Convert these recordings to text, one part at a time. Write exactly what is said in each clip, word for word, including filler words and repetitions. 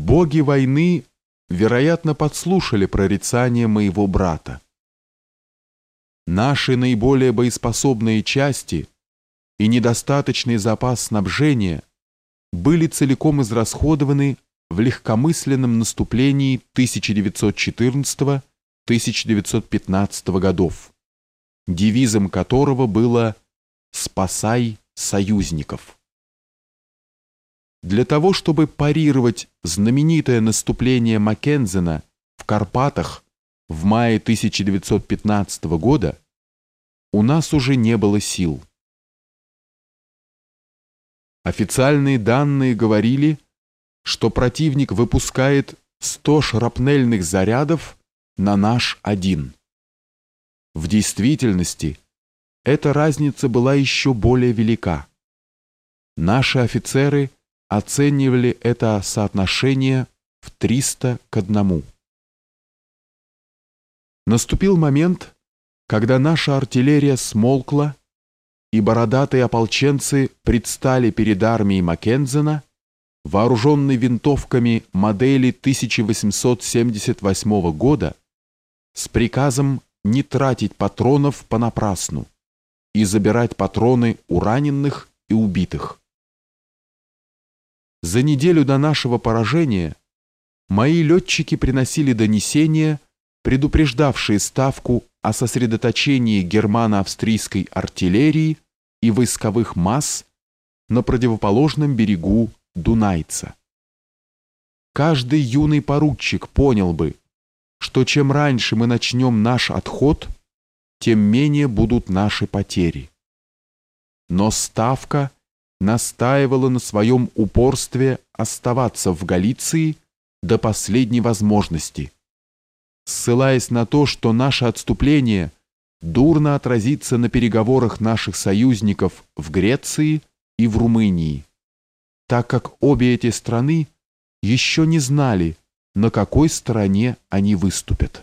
Боги войны, вероятно, подслушали прорицание моего брата. Наши наиболее боеспособные части и недостаточный запас снабжения были целиком израсходованы в легкомысленном наступлении тысяча девятьсот четырнадцатого — тысяча девятьсот пятнадцатого годов, девизом которого было «Спасай союзников». Для того, чтобы парировать знаменитое наступление Маккензена в Карпатах в мае тысяча девятьсот пятнадцатого года, у нас уже не было сил. Официальные данные говорили, что противник выпускает сто шрапнельных зарядов на наш один. В действительности эта разница была еще более велика. Наши офицеры оценивали это соотношение в триста к одному. Наступил момент, когда наша артиллерия смолкла, и бородатые ополченцы предстали перед армией Маккензена, вооруженной винтовками модели тысяча восемьсот семьдесят восьмого года, с приказом не тратить патронов понапрасну и забирать патроны у раненых и убитых. За неделю до нашего поражения мои летчики приносили донесения, предупреждавшие Ставку о сосредоточении германо-австрийской артиллерии и войсковых масс на противоположном берегу Дунайца. Каждый юный поручик понял бы, что чем раньше мы начнем наш отход, тем менее будут наши потери. Но Ставка настаивала на своем упорстве оставаться в Галиции до последней возможности, ссылаясь на то, что наше отступление дурно отразится на переговорах наших союзников в Греции и в Румынии, так как обе эти страны еще не знали, на какой стороне они выступят.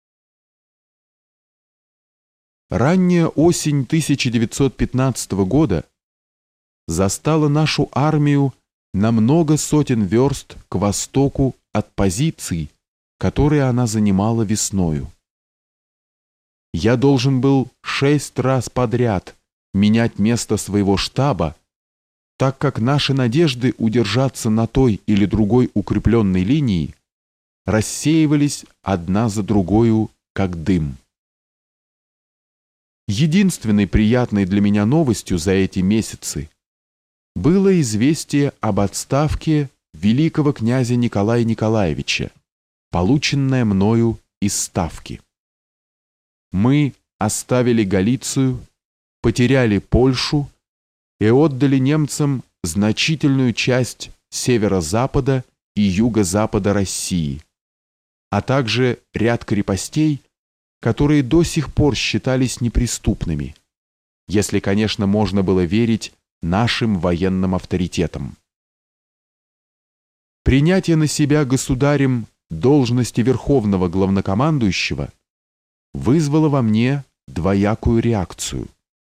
Ранняя осень тысяча девятьсот пятнадцатого года застала нашу армию на много сотен верст к востоку от позиций, которые она занимала весною. Я должен был шесть раз подряд менять место своего штаба, так как наши надежды удержаться на той или другой укрепленной линии рассеивались одна за другою, как дым. Единственной приятной для меня новостью за эти месяцы было известие об отставке великого князя Николая Николаевича, полученное мною из Ставки. Мы оставили Галицию, потеряли Польшу и отдали немцам значительную часть северо-запада и юго-запада России, а также ряд крепостей, которые до сих пор считались неприступными, если, конечно, можно было верить нашим военным авторитетам. Принятие на себя государем должности верховного главнокомандующего вызвало во мне двоякую реакцию.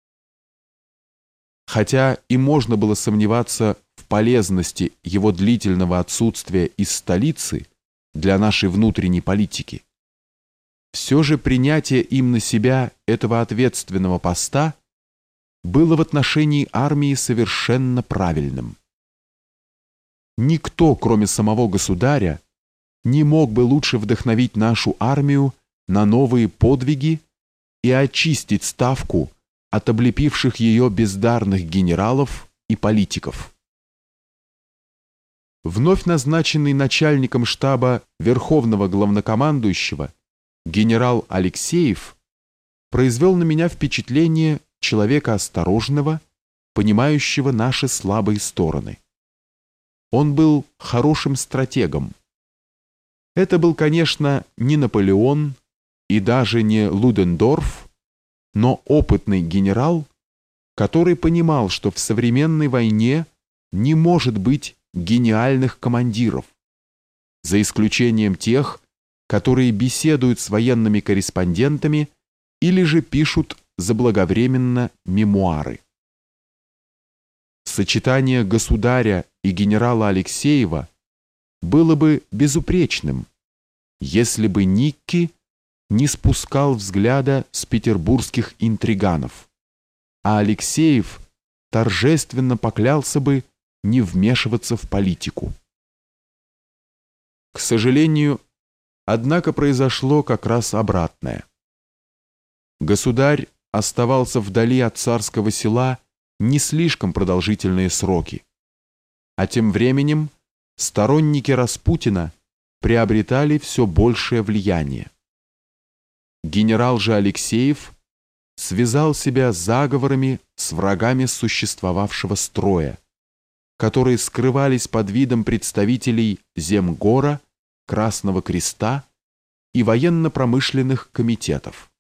Хотя и можно было сомневаться в полезности его длительного отсутствия из столицы для нашей внутренней политики, все же принятие им на себя этого ответственного поста было в отношении армии совершенно правильным. Никто, кроме самого государя, не мог бы лучше вдохновить нашу армию на новые подвиги и очистить Ставку от облепивших ее бездарных генералов и политиков. Вновь назначенный начальником штаба Верховного главнокомандующего генерал Алексеев произвел на меня впечатление человека осторожного, понимающего наши слабые стороны. Он был хорошим стратегом. Это был, конечно, не Наполеон и даже не Людендорф, но опытный генерал, который понимал, что в современной войне не может быть гениальных командиров, за исключением тех, которые беседуют с военными корреспондентами или же пишут заблаговременно мемуары. Сочетание государя и генерала Алексеева было бы безупречным, если бы Никки не спускал взгляда с петербургских интриганов, а Алексеев торжественно поклялся бы не вмешиваться в политику. К сожалению, однако произошло как раз обратное. Государь оставался вдали от царского села не слишком продолжительные сроки, а тем временем сторонники Распутина приобретали все большее влияние. Генерал же Алексеев связал себя заговорами с врагами существовавшего строя, которые скрывались под видом представителей Земгора, Красного Креста и военно-промышленных комитетов.